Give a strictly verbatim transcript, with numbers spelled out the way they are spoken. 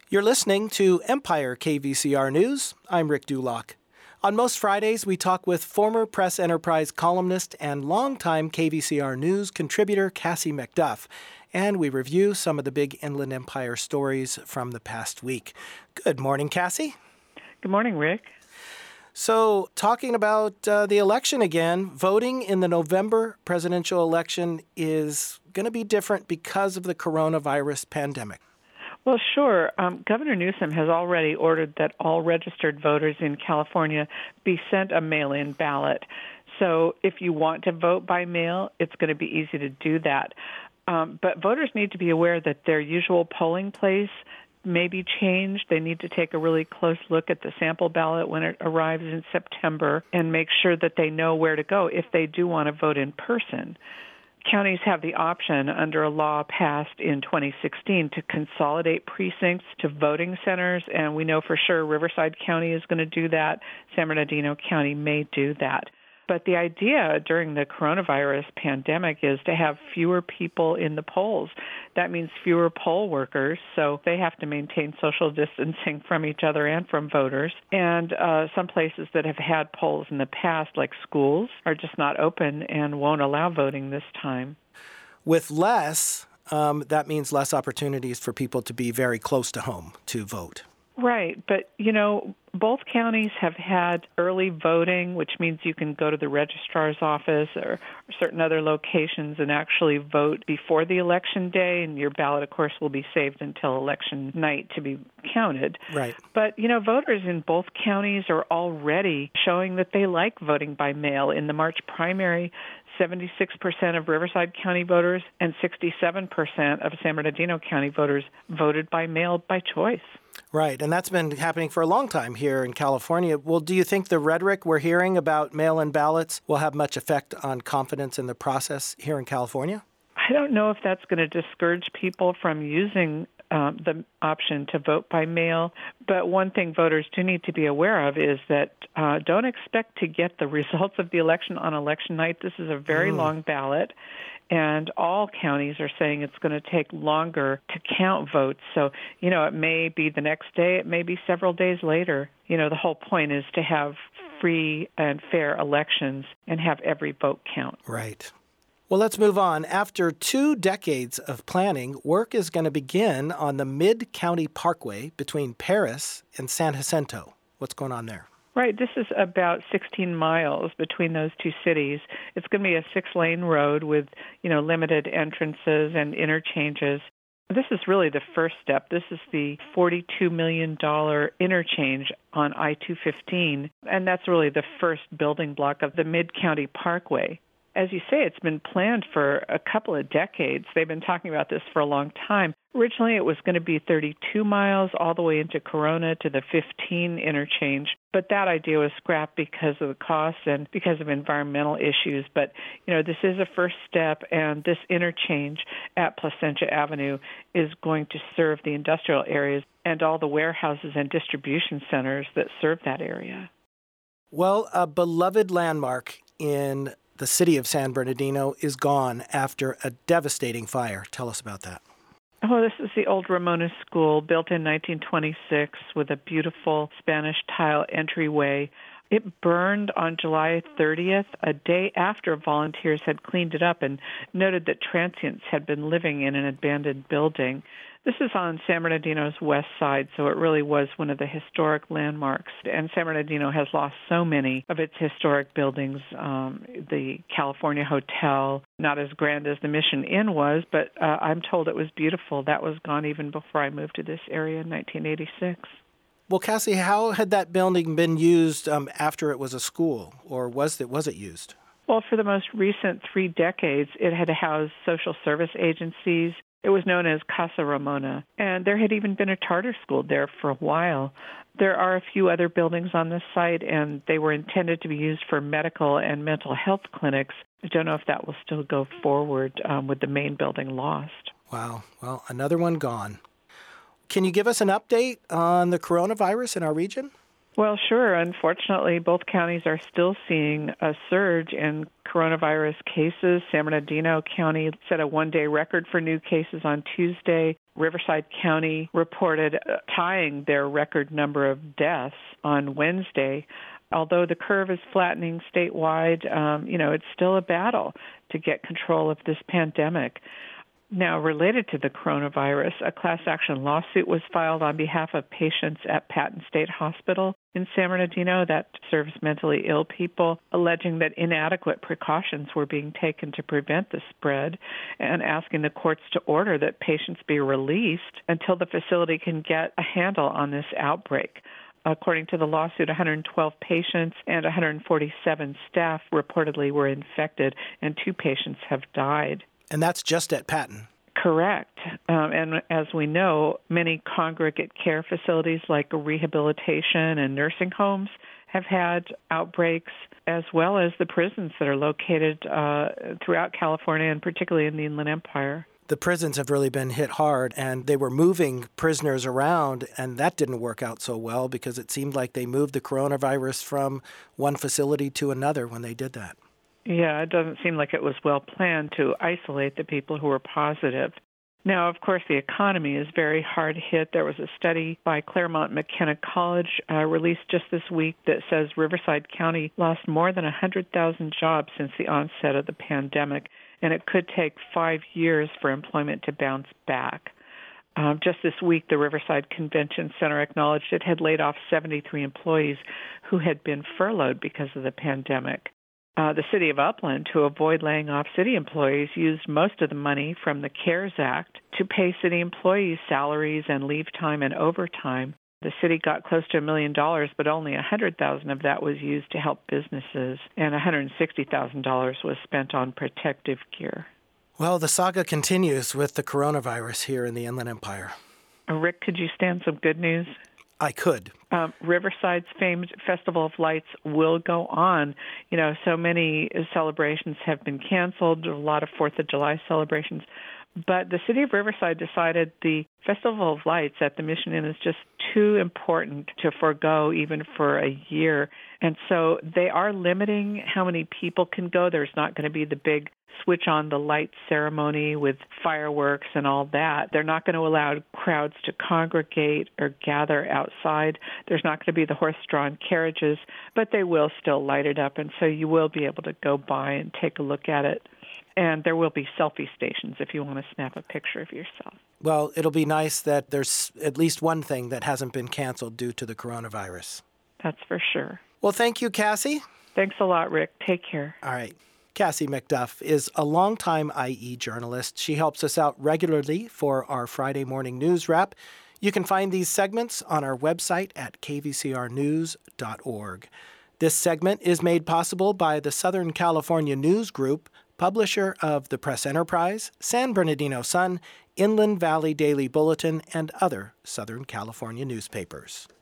You're listening to Empire K V C R News. I'm Rick Dulock. On most Fridays, we talk with former Press Enterprise columnist and longtime K V C R News contributor Cassie McDuff, and we review some of the big Inland Empire stories from the past week. Good morning, Cassie. Good morning, Rick. So, talking about uh, the election again, voting in the November presidential election is going to be different because of the coronavirus pandemic. Well, sure. Um, Governor Newsom has already ordered that all registered voters in California be sent a mail-in ballot. So if you want to vote by mail, it's going to be easy to do that. Um, but voters need to be aware that their usual polling place may be changed. They need to take a really close look at the sample ballot when it arrives in September and make sure that they know where to go if they do want to vote in person. Counties have the option under a law passed in twenty sixteen to consolidate precincts to voting centers, and we know for sure Riverside County is going to do that. San Bernardino County may do that. But the idea during the coronavirus pandemic is to have fewer people in the polls. That means fewer poll workers, so they have to maintain social distancing from each other and from voters. And uh, some places that have had polls in the past, like schools, are just not open and won't allow voting this time. With less, um, that means less opportunities for people to be very close to home to vote. Right, but, you know, both counties have had early voting, which means you can go to the registrar's office or certain other locations and actually vote before the election day, and your ballot, of course, will be saved until election night to be counted. Right. But, you know, voters in both counties are already showing that they like voting by mail. In the March primary, seventy-six percent of Riverside County voters and sixty-seven percent of San Bernardino County voters voted by mail by choice. Right, and that's been happening for a long time here in California. Well, do you think the rhetoric we're hearing about mail-in ballots will have much effect on confidence in the process here in California? I don't know if that's going to discourage people from using um, the option to vote by mail, but one thing voters do need to be aware of is that uh, don't expect to get the results of the election on election night. This is a very mm. long ballot, and all counties are saying it's going to take longer to count votes. So, you know, it may be the next day, it may be several days later. You know, the whole point is to have free and fair elections and have every vote count. Right. Well, let's move on. After two decades of planning, work is going to begin on the Mid-County Parkway between Perris and San Jacinto. What's going on there? Right. This is about sixteen miles between those two cities. It's going to be a six-lane road with, you know, limited entrances and interchanges. This is really the first step. This is the forty-two million dollars interchange on I two fifteen, and that's really the first building block of the Mid-County Parkway. As you say, it's been planned for a couple of decades. They've been talking about this for a long time. Originally, it was going to be thirty-two miles all the way into Corona to the fifteen interchange, but that idea was scrapped because of the costs and because of environmental issues. But, you know, this is a first step, and this interchange at Placentia Avenue is going to serve the industrial areas and all the warehouses and distribution centers that serve that area. Well, a beloved landmark in the city of San Bernardino is gone after a devastating fire. Tell us about that. Oh, this is the old Ramona School, built in nineteen twenty-six with a beautiful Spanish tile entryway. It burned on July thirtieth, a day after volunteers had cleaned it up and noted that transients had been living in an abandoned building. This is on San Bernardino's west side, so it really was one of the historic landmarks. And San Bernardino has lost so many of its historic buildings. Um, the California Hotel, not as grand as the Mission Inn was, but uh, I'm told it was beautiful. That was gone even before I moved to this area in nineteen eighty-six. Well, Cassie, how had that building been used um, after it was a school, or was it, was it used? Well, for the most recent three decades, it had housed social service agencies. It was known as Casa Ramona, and there had even been a charter school there for a while. There are a few other buildings on this site, and they were intended to be used for medical and mental health clinics. I don't know if that will still go forward um, with the main building lost. Wow. Well, another one gone. Can you give us an update on the coronavirus in our region? Well, sure. Unfortunately, both counties are still seeing a surge in coronavirus cases. San Bernardino County set a one-day record for new cases on Tuesday. Riverside County reported uh, tying their record number of deaths on Wednesday. Although the curve is flattening statewide, um, you know, it's still a battle to get control of this pandemic. Now, related to the coronavirus, a class action lawsuit was filed on behalf of patients at Patton State Hospital in San Bernardino that serves mentally ill people, alleging that inadequate precautions were being taken to prevent the spread and asking the courts to order that patients be released until the facility can get a handle on this outbreak. According to the lawsuit, one hundred twelve patients and one hundred forty-seven staff reportedly were infected, and two patients have died. And that's just at Patton. Correct. Um, and as we know, many congregate care facilities like rehabilitation and nursing homes have had outbreaks, as well as the prisons that are located uh, throughout California and particularly in the Inland Empire. The prisons have really been hit hard, and they were moving prisoners around, and that didn't work out so well because it seemed like they moved the coronavirus from one facility to another when they did that. Yeah, it doesn't seem like it was well planned to isolate the people who were positive. Now, of course, the economy is very hard hit. There was a study by Claremont McKenna College uh, released just this week that says Riverside County lost more than one hundred thousand jobs since the onset of the pandemic, and it could take five years for employment to bounce back. Um, just this week, the Riverside Convention Center acknowledged it had laid off seventy-three employees who had been furloughed because of the pandemic. Uh, the city of Upland, to avoid laying off city employees, used most of the money from the CARES Act to pay city employees salaries and leave time and overtime. The city got close to a million dollars, but only one hundred thousand dollars of that was used to help businesses, and one hundred sixty thousand dollars was spent on protective gear. Well, the saga continues with the coronavirus here in the Inland Empire. Uh, Rick, could you stand some good news? I could. Um, Riverside's famed Festival of Lights will go on. You know, so many celebrations have been canceled, a lot of Fourth of July celebrations. But the city of Riverside decided the Festival of Lights at the Mission Inn is just too important to forego even for a year. And so they are limiting how many people can go. There's not going to be the big switch on the light ceremony with fireworks and all that. They're not going to allow crowds to congregate or gather outside. There's not going to be the horse-drawn carriages, but they will still light it up. And so you will be able to go by and take a look at it. And there will be selfie stations if you want to snap a picture of yourself. Well, it'll be nice that there's at least one thing that hasn't been canceled due to the coronavirus. That's for sure. Well, thank you, Cassie. Thanks a lot, Rick. Take care. All right. Cassie McDuff is a longtime I E journalist. She helps us out regularly for our Friday morning news wrap. You can find these segments on our website at k v c r news dot org. This segment is made possible by the Southern California News Group, publisher of the Press Enterprise, San Bernardino Sun, Inland Valley Daily Bulletin, and other Southern California newspapers.